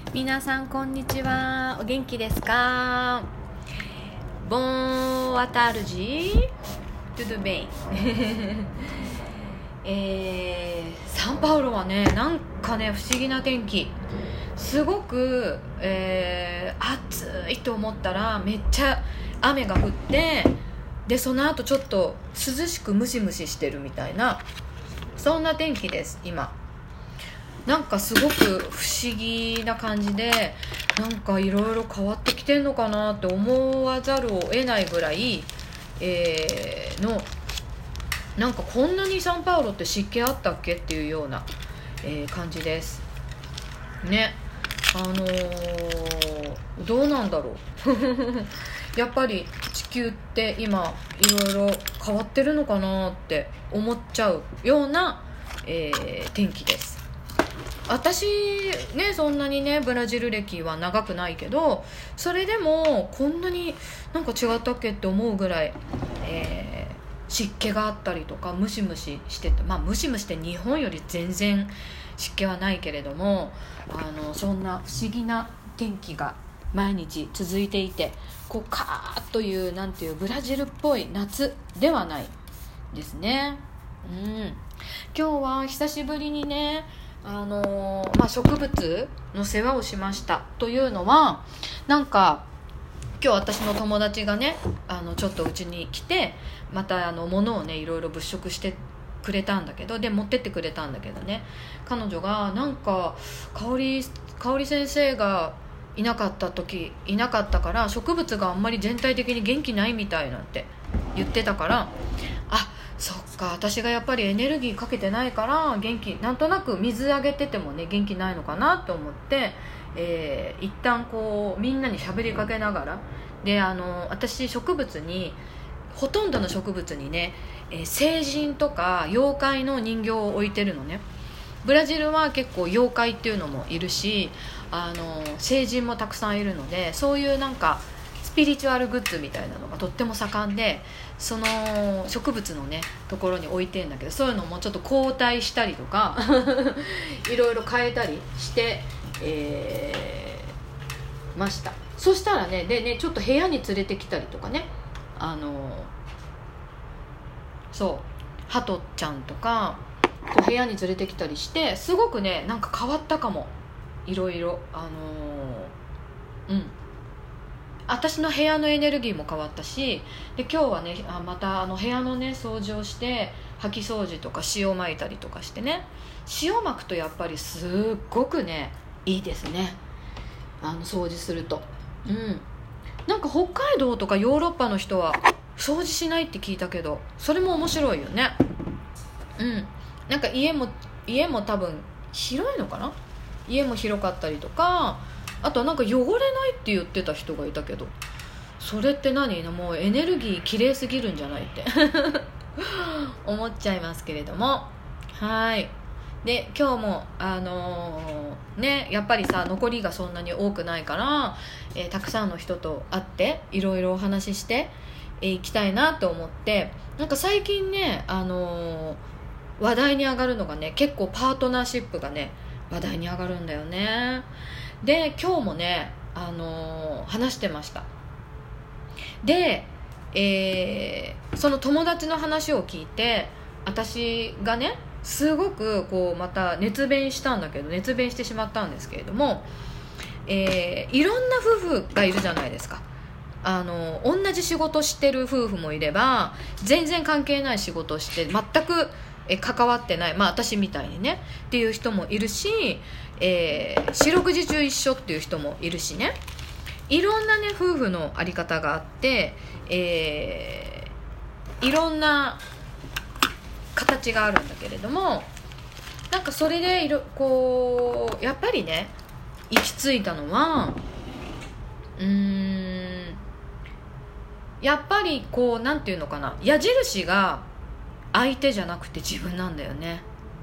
皆さんこんにちは。お元気ですか？ボンワタルジトゥドゥベイサンパウロはね、なんかね不思議な天気。すごく、暑いと思ったらめっちゃ雨が降って、でその後ちょっと涼しくムシムシしてるみたいな、そんな天気です今。なんかすごく不思議な感じで、なんかいろいろ変わってきてんのかなって思わざるを得ないぐらい、なんかこんなにサンパウロって湿気あったっけっていうような、感じですね。どうなんだろうやっぱり地球って今いろいろ変わってるのかなって思っちゃうような、天気です。私ね、そんなにねブラジル歴は長くないけど、それでもこんなになんか違ったっけって思うぐらい、湿気があったりとかムシムシしてて、ムシムシって日本より全然湿気はないけれども、そんな不思議な天気が毎日続いていて、こうカーッというなんていうブラジルっぽい夏ではないですね。今日は久しぶりにね植物の世話をしました。というのは、なんか今日私の友達がねちょっとうちに来て、また物をねいろいろ物色してくれたんだけど、で持ってってくれたんだけどね、彼女がなんか香織先生がいなかったから植物があんまり全体的に元気ないみたいなんて言ってたから、そっか、私がやっぱりエネルギーかけてないからなんとなく水あげててもね元気ないのかなと思って、一旦こうみんなに喋りかけながらで、私ほとんどの植物にね、聖人とか妖怪の人形を置いてるのね。ブラジルは結構妖怪っていうのもいるし、聖人もたくさんいるので、そういうなんかスピリチュアルグッズみたいなのがとっても盛んで、その植物のねところに置いてるんだけど、そういうのもちょっと交代したりとかいろいろ変えたりして、ました。そしたらね、でねちょっと部屋に連れてきたりとかね、そうハトちゃんとかこう部屋に連れてきたりして、すごくねなんか変わったかも。いろいろ私の部屋のエネルギーも変わったし、で今日はねまた部屋のね掃除をして、掃き掃除とか塩まいたりとかしてね。塩まくとやっぱりすっごくねいいですね、掃除すると。なんか北海道とかヨーロッパの人は掃除しないって聞いたけど、それも面白いよね。なんか家も多分広いのかな。家も広かったりとか、あとなんか汚れないって言ってた人がいたけど、それって何？もうエネルギー綺麗すぎるんじゃないって思っちゃいますけれども。はい。で今日もやっぱりさ残りがそんなに多くないから、たくさんの人と会っていろいろお話ししていきたいなと思って、なんか最近ね話題に上がるのがね、結構パートナーシップがね話題に上がるんだよね。で今日もね話してました。で、その友達の話を聞いて、私がねすごくこうまた熱弁してしまったんですけれども、いろんな夫婦がいるじゃないですか。同じ仕事してる夫婦もいれば、全然関係ない仕事をして全く関わってない、私みたいにねっていう人もいるし、四六時中一緒っていう人もいるしね、いろんなね夫婦のあり方があって、いろんな形があるんだけれども、なんかそれでこうやっぱりね行き着いたのは、やっぱりこうなんていうのかな、矢印が相手じゃなくて自分なんだよね。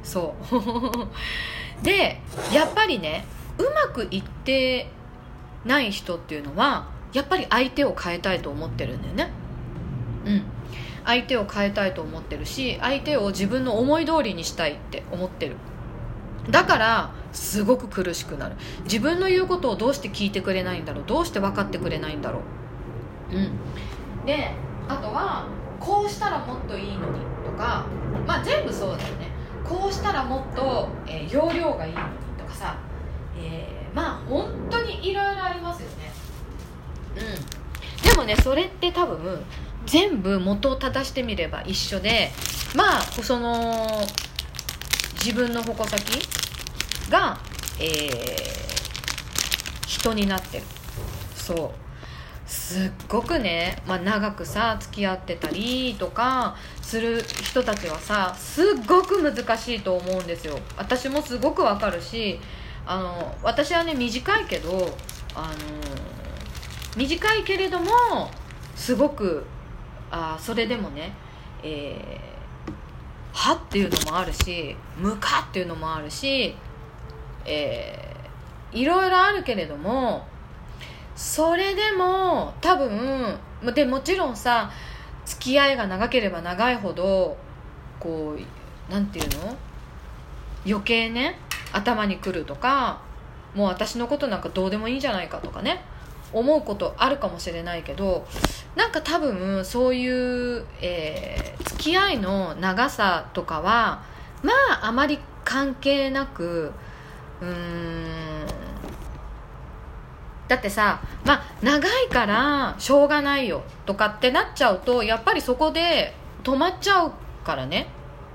そうでやっぱりねうまくいってない人っていうのはやっぱり相手を変えたいと思ってるんだよね。相手を変えたいと思ってるし、相手を自分の思い通りにしたいって思ってる。 だからすごく苦しくなる。自分の言うことをどうして聞いてくれないんだろう、どうして分かってくれないんだろう。であとはこうしたらもっといいのにとか、全部そうだよね。こうしたらもっと、容量がいいのにとかさ、本当にいろいろありますよね。でもね、それって多分全部元を正してみれば一緒で、その自分の矛先が、人になってる。そうすっごくね、長くさ付き合ってたりとかする人たちはさ、すっごく難しいと思うんですよ。私もすごくわかるし、私はね短いけど、短いけれどもすごくそれでもね、はっていうのもあるし、むかっていうのもあるし、いろいろあるけれども、それでも多分でもちろんさ、付き合いが長ければ長いほどこうなんていうの、余計ね頭にくるとか、もう私のことなんかどうでもいいんじゃないかとかね思うことあるかもしれないけど、なんか多分そういう、付き合いの長さとかはあまり関係なく、だってさ、長いからしょうがないよとかってなっちゃうと、やっぱりそこで止まっちゃうからね。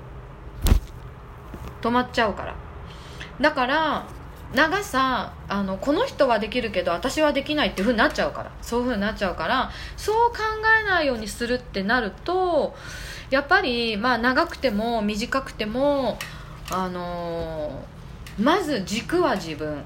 だから長さ、この人はできるけど私はできないっていう風になっちゃうから、そういう風になっちゃうから、そう考えないようにするってなると、やっぱり長くても短くても、まず軸は自分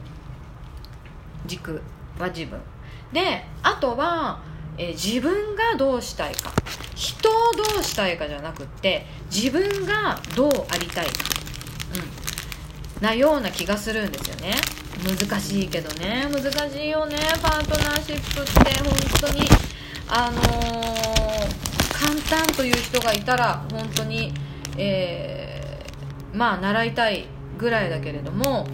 で、あとは、自分がどうしたいか、人をどうしたいかじゃなくって、自分がどうありたいか、なような気がするんですよね。難しいけどね、難しいよね。パートナーシップって本当に簡単という人がいたら本当に、習いたいぐらいだけれども、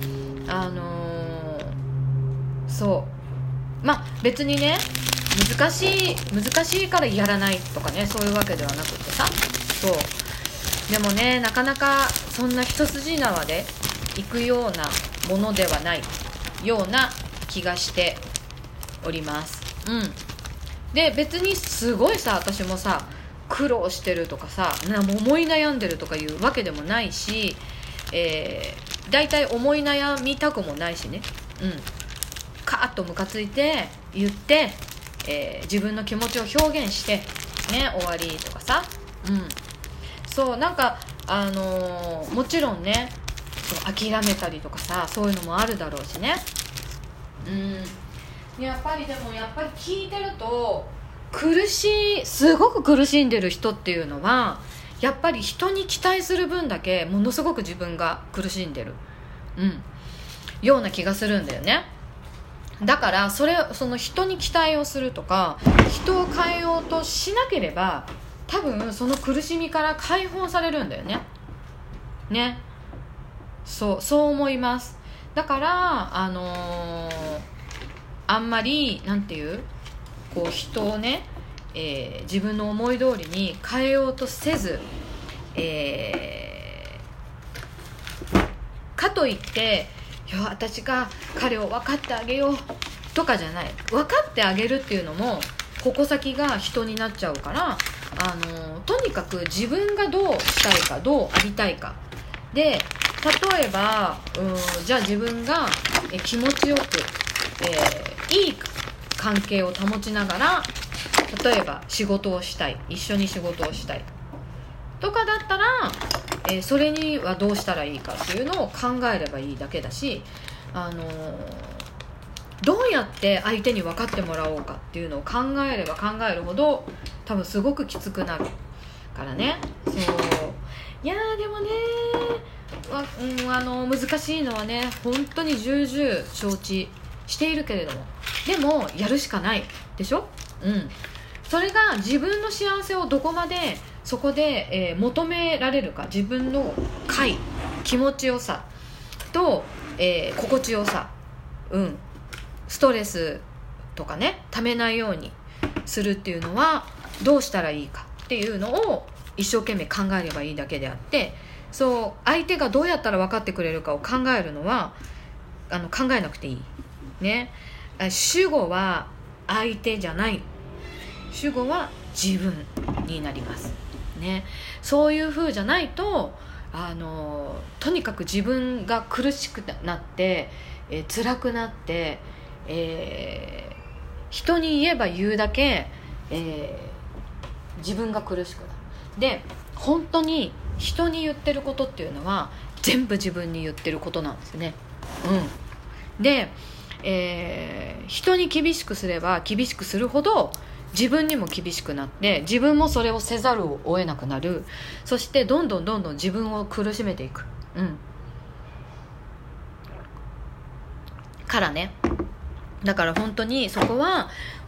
別にね難しいからやらないとかね、そういうわけではなくってさ、でもね、なかなかそんな一筋縄で行くようなものではないような気がしております。で別にすごいさ、私もさ苦労してるとかさ、思い悩んでるとかいうわけでもないし、だいたい思い悩みたくもないしね、カーッとムカついて言って、自分の気持ちを表現してね終わりとかさ、なんかもちろんね諦めたりとかさ、そういうのもあるだろうしね。やっぱり聞いてるとすごく苦しんでる人っていうのは、やっぱり人に期待する分だけものすごく自分が苦しんでる、ような気がするんだよね。だからその人に期待をするとか、人を変えようとしなければ、多分その苦しみから解放されるんだよね。そう思います。だからあんまりこう人をね、自分の思い通りに変えようとせず、かといって私が彼を分かってあげようとかじゃない。分かってあげるっていうのも矛先が人になっちゃうから、とにかく自分がどうしたいか、どうありたいかで、例えばじゃあ自分が気持ちよく、いい関係を保ちながら、例えば仕事をしたい、一緒に仕事をしたいとかだったら、それにはどうしたらいいかっていうのを考えればいいだけだし、どうやって相手に分かってもらおうかっていうのを考えれば考えるほど多分すごくきつくなるからね。いやでもね難しいのはね本当に重々承知しているけれども、でもやるしかないでしょ。それが自分の幸せをどこまでそこで、求められるか、自分の気持ちよさと、心地よさ、ストレスとかねためないようにするっていうのはどうしたらいいかっていうのを一生懸命考えればいいだけであって、そう相手がどうやったら分かってくれるかを考えるのは考えなくていいね。主語は相手じゃない、主語は自分になりますね。そういう風じゃないととにかく自分が苦しくなって、辛くなって、人に言えば言うだけ、自分が苦しくなる。で本当に人に言ってることっていうのは全部自分に言ってることなんですね。で、人に厳しくすれば厳しくするほど自分にも厳しくなって、自分もそれをせざるを得なくなる。そしてどんどん自分を苦しめていく、からね。だから本当にそこは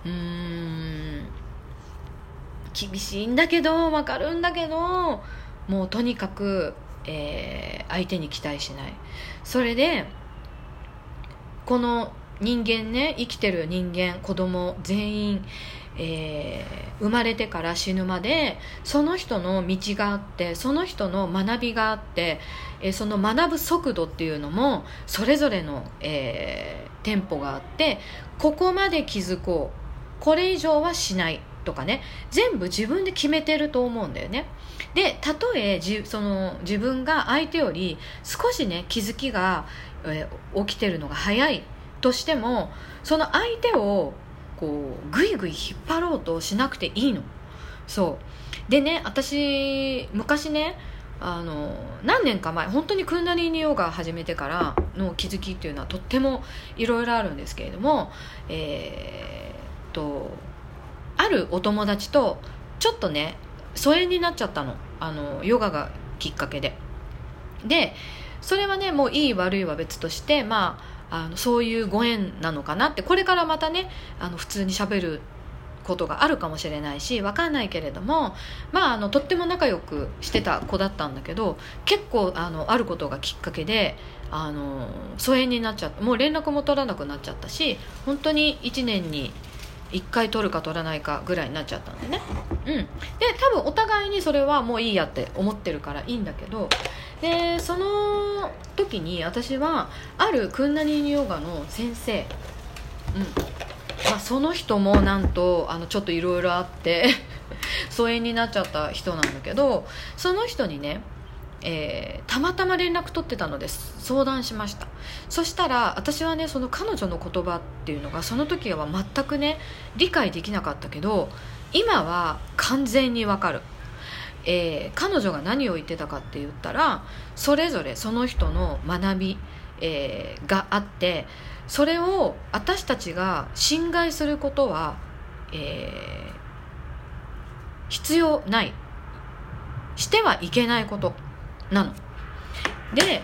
厳しいんだけど分かるんだけど、もうとにかく、相手に期待しない。それでこの人間ね、生きてる人間、子供全員、生まれてから死ぬまでその人の道があって、その人の学びがあって、その学ぶ速度っていうのもそれぞれの、テンポがあって、ここまで気づこう、これ以上はしないとかね、全部自分で決めてると思うんだよね。でたとえその自分が相手より少しね気づきが、起きてるのが早いとしても、その相手をこうぐいぐい引っ張ろうとしなくていいの。そうでね、私昔ね何年か前、本当にクンダリーニヨガ始めてからの気づきっていうのはとってもいろいろあるんですけれども、あるお友達とちょっとね疎遠になっちゃったの、ヨガがきっかけで。でそれはねもういい悪いは別として、そういうご縁なのかなって、これからまたね普通に喋ることがあるかもしれないし、分かんないけれども、とっても仲良くしてた子だったんだけど、結構あることがきっかけで疎遠になっちゃって、もう連絡も取らなくなっちゃったし、本当に1年に1回取るか取らないかぐらいになっちゃったんでね。で多分お互いにそれはもういいやって思ってるからいいんだけど、でその時に私はあるクンダリーニヨガの先生、その人もなんとちょっといろいろあって疎遠になっちゃった人なんだけど、その人にね、たまたま連絡取ってたので相談しました。そしたら私はねその彼女の言葉っていうのがその時は全くね理解できなかったけど、今は完全にわかる。彼女が何を言ってたかって言ったら、それぞれその人の学び、があって、それを私たちが侵害することは、必要ない、してはいけないことなので、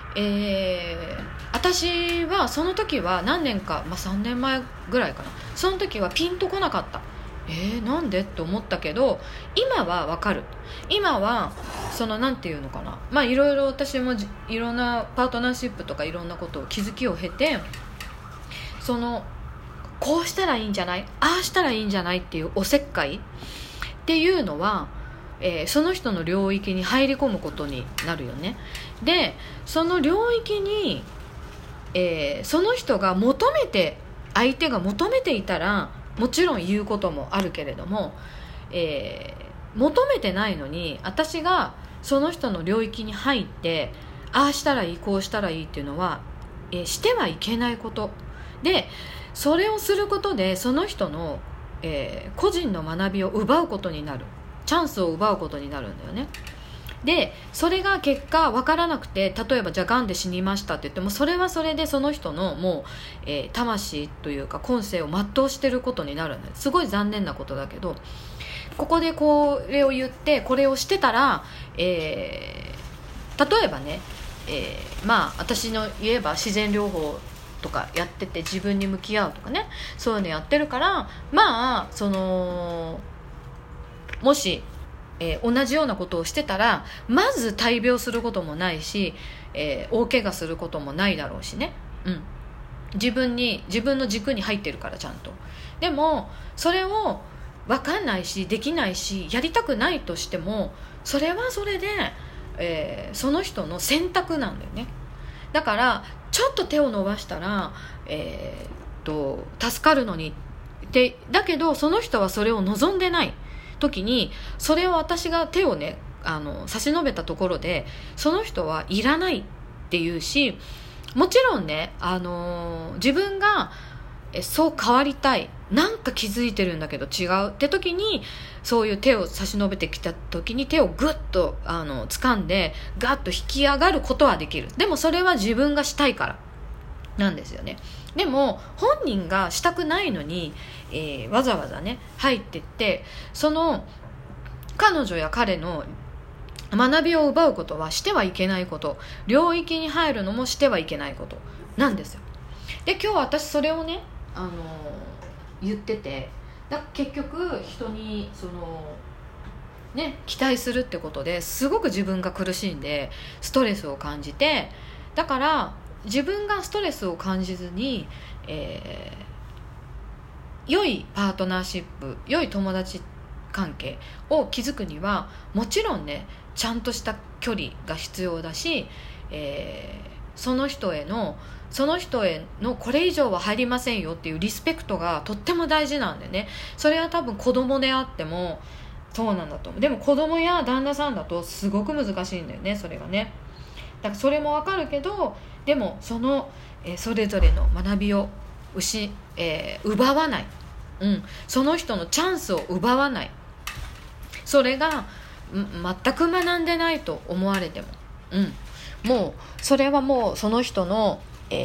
私はその時は何年か、3年前ぐらいかな、その時はピンとこなかった。なんでって思ったけど、今はわかる。今はそのなんていうのかな、いろいろ私もいろんなパートナーシップとかいろんなことを気づきを経て、そのこうしたらいいんじゃない、ああしたらいいんじゃないっていうおせっかいっていうのは、その人の領域に入り込むことになるよね。でその領域に、その人が相手が求めていたらもちろん言うこともあるけれども、求めてないのに私がその人の領域に入ってああしたらいいこうしたらいいっていうのは、してはいけないことで、それをすることでその人の、個人の学びを奪うことになる、チャンスを奪うことになるんだよね。でそれが結果分からなくて、例えばじゃあがんで死にましたって言っても、それはそれでその人のもう、魂というか今世を全うしてることになるんだよ。すごい残念なことだけど、ここでこれを言ってこれをしてたら、例えばね、私の言えば自然療法とかやってて自分に向き合うとかね、そういうのやってるから、そのもし同じようなことをしてたらまず大病することもないし、大怪我することもないだろうしね、自分の軸に入ってるからちゃんと。でもそれを分かんないしできないしやりたくないとしてもそれはそれで、その人の選択なんだよね。だからちょっと手を伸ばしたら、助かるのにだけどその人はそれを望んでない時にそれを私が手をね差し伸べたところでその人はいらないっていうし、もちろんね、自分がそう変わりたいなんか気づいてるんだけど違うって時にそういう手を差し伸べてきた時に手をグッと掴んでガッと引き上がることはできる。でもそれは自分がしたいからなんですよね。でも本人がしたくないのに、わざわざね入ってってその彼女や彼の学びを奪うことはしてはいけないこと、領域に入るのもしてはいけないことなんですよ。で今日私それをね、言ってて結局人に期待するってことですごく自分が苦しんでストレスを感じて、だから自分がストレスを感じずに、良いパートナーシップ、良い友達関係を築くにはもちろんねちゃんとした距離が必要だし、その人へのこれ以上は入りませんよっていうリスペクトがとっても大事なんでね。それは多分子供であってもそうなんだと思う。でも子供や旦那さんだとすごく難しいんだよね、それがね。だからそれもわかるけど、でもそれぞれの学びを奪わない、その人のチャンスを奪わない、それが全く学んでないと思われても、もうそれはもうその人の、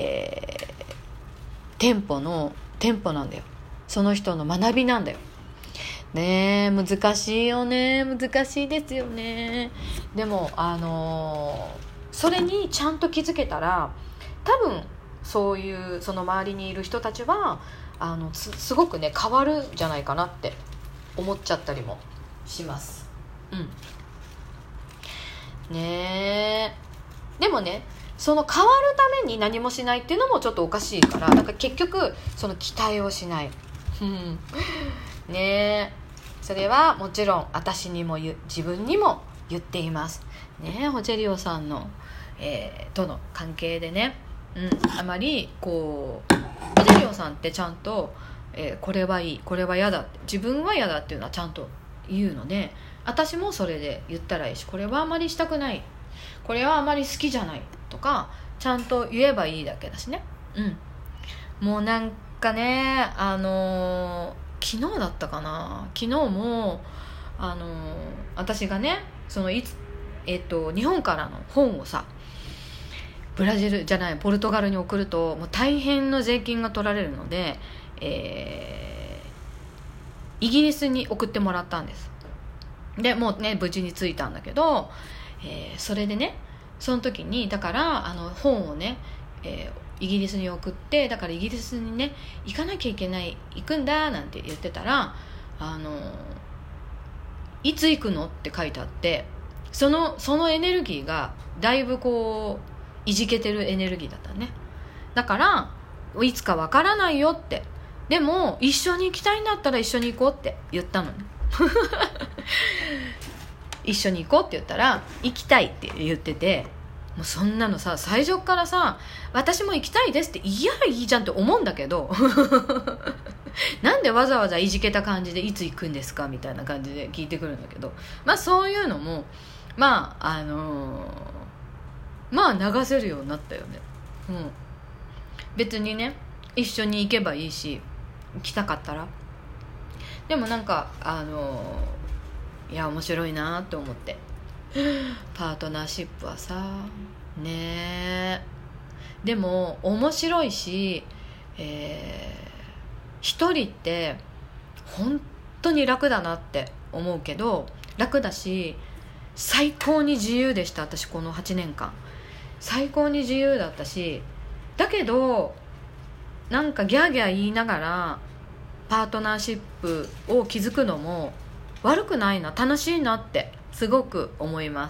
テンポなんだよ。その人の学びなんだよね。難しいよね。難しいですよね。でもそれにちゃんと気づけたら多分そういうその周りにいる人たちはすごくね変わるんじゃないかなって思っちゃったりもします。ねえ。でもねその変わるために何もしないっていうのもちょっとおかしいから、だから結局その期待をしないねえ。それはもちろん私にも自分にも言っていますね。ホジェリオさんの、との関係でね、あまりホジェリオさんってちゃんと、これはいいこれは嫌だって自分は嫌だっていうのはちゃんと言うので、私もそれで言ったらいいし、これはあまりしたくない、これはあまり好きじゃないとかちゃんと言えばいいだけだしね。もうなんかね昨日だったかな、昨日も私がね日本からの本をさブラジルじゃないポルトガルに送るともう大変の税金が取られるので、イギリスに送ってもらったんです。でもうね無事に着いたんだけど、それでねその時にだから本をね、イギリスに送って、だからイギリスにね行かなきゃいけない、行くんだなんて言ってたらいつ行くのって書いてあって、そのエネルギーがだいぶいじけてるエネルギーだったね。だからいつかわからないよって、でも一緒に行きたいんだったら一緒に行こうって言ったのね一緒に行こうって言ったら行きたいって言ってて、もうそんなのさ最初からさ私も行きたいですっていやいいじゃんって思うんだけどなんでわざわざいじけた感じでいつ行くんですかみたいな感じで聞いてくるんだけど、そういうのも流せるようになったよね。別にね一緒に行けばいいし行きたかったら。でもなんかいや面白いなって思って、パートナーシップはさね。でも面白いし、一人って本当に楽だなって思うけど、楽だし最高に自由でした。私この8年間最高に自由だったし、だけどなんかギャーギャー言いながらパートナーシップを築くのも悪くないな、楽しいなってすごく思います。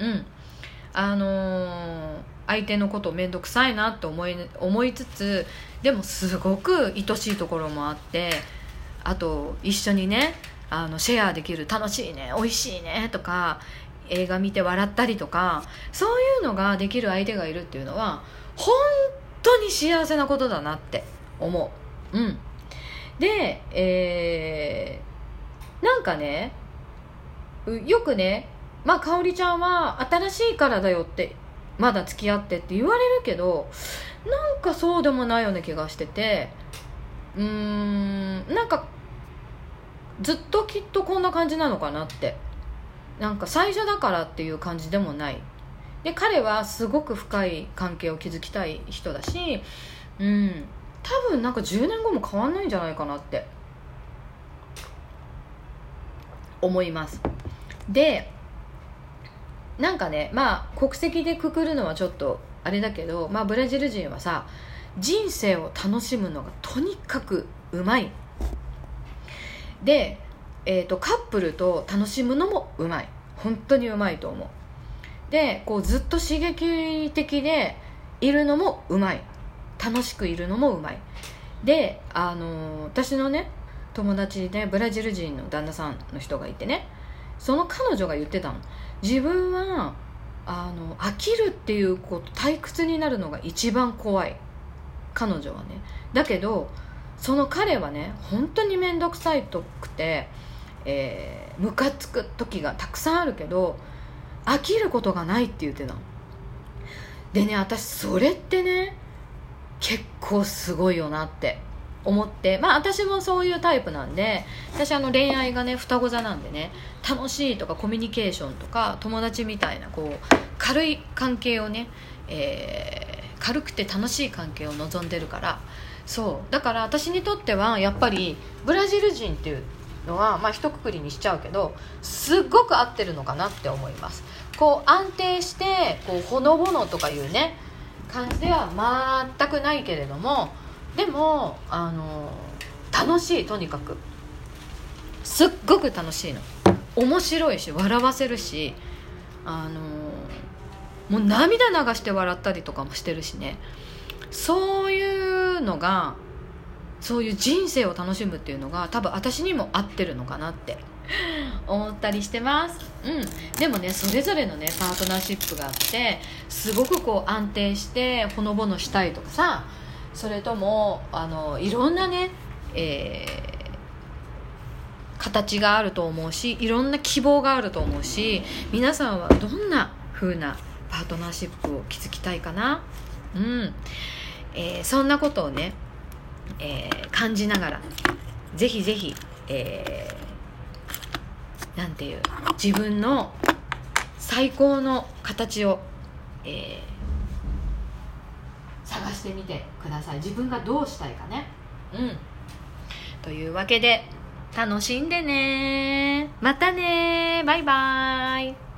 相手のことを面倒くさいなって思いつつ、でもすごく愛しいところもあって、あと一緒にねシェアできる、楽しいね、美味しいねとか、映画見て笑ったりとか、そういうのができる相手がいるっていうのは本当に幸せなことだなって思う。で、なんかね、よくね、かおりちゃんは新しいからだよって、まだ付き合ってって言われるけど、なんかそうでもないような気がしてて、なんかずっときっとこんな感じなのかなって、なんか最初だからっていう感じでもない。で、彼はすごく深い関係を築きたい人だし、多分なんか10年後も変わんないんじゃないかなって思います。で、なんかね、国籍でくくるのはちょっとあれだけど、ブラジル人はさ、人生を楽しむのがとにかくうまい。で、カップルと楽しむのもうまい。本当にうまいと思う。で、こうずっと刺激的でいるのもうまい。楽しくいるのもうまい。で、私のね友達でブラジル人の旦那さんの人がいてね、その彼女が言ってたの。自分は飽きるっていうこと、退屈になるのが一番怖い、彼女はね。だけどその彼はね、本当に面倒くさいとくて、ムカつく時がたくさんあるけど飽きることがないって言ってたの。でね、私それってね結構すごいよなって思って、私もそういうタイプなんで、私恋愛がね双子座なんでね、楽しいとかコミュニケーションとか友達みたいなこう軽い関係をね、軽くて楽しい関係を望んでるから、そうだから私にとってはやっぱりブラジル人っていうのは一括りにしちゃうけど、すっごく合ってるのかなって思います。こう安定してこうほのぼのとかいうね感じでは全くないけれども、でも楽しい、とにかくすっごく楽しいの。面白いし笑わせるし、もう涙流して笑ったりとかもしてるしね。そういうのが、そういう人生を楽しむっていうのが多分私にも合ってるのかなって思ったりしてます。でもね、それぞれのねパートナーシップがあって、すごくこう安定してほのぼのしたいとかさ、それともいろんなね、形があると思うし、いろんな希望があると思うし、皆さんはどんな風なパートナーシップを築きたいかな。そんなことをね、感じながらぜひぜひ、なんていう、自分の最高の形を、探してみてください。自分がどうしたいかね。というわけで楽しんでね。またね。バイバイ。